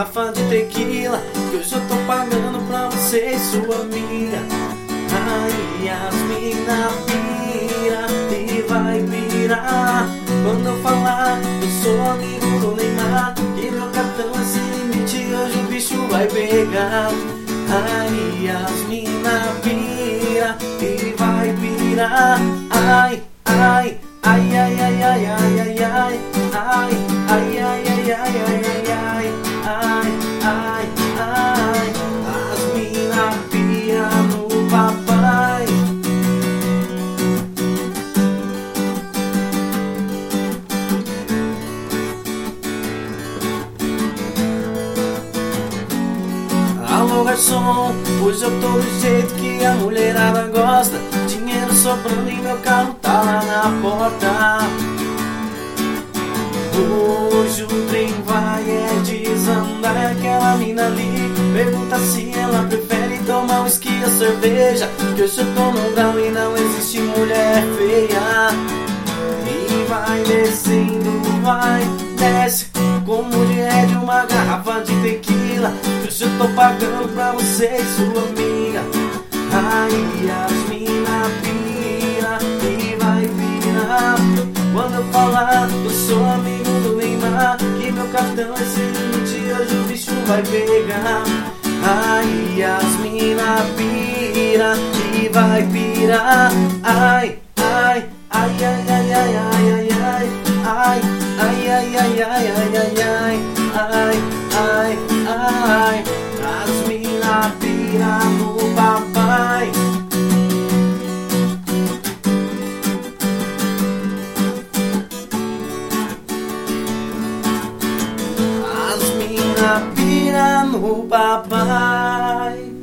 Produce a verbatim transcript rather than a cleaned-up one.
garrafa de tequila, que hoje eu tô pagando pra você e sua amiga. Ai, as mina pira e vai virar quando eu falar eu sou amigo do Neymar, e meu cartão é sem limite, hoje o bicho vai pegar. Ai, as mina pira e vai virar. Ai, ai, ai, ai, ai, ai, ai, ai, ai, ai, ai, ai, ai, ai, ai, ai, ai, ai, ai, as mina pira no papai. Alô garçom, hoje eu tô do jeito que a mulherada gosta, dinheiro sobrando e meu carro tá lá na porta. Hoje o trem vai é desandar, aquela mina ali pergunta se ela prefere tomar whisky ou cerveja, que hoje eu tô no grau e não existe mulher feia. E vai descendo, vai, desce com mulher de uma garrafa de tequila, que hoje eu tô pagando pra você e sua amiga. Ai, as mina pira e vai virar quando eu falar eu sou amigo do Neymar, que meu cartão é sem limite, hoje o bicho vai pegar. Ai, as mina pira e vai pirar. Ai, ai, ai, ai, ai, ai, ai, ai, ai, ai, ai, ai, ai, ai, ai, ai, ai, ai, ai, as mina pira no papai. As mina pira no papai.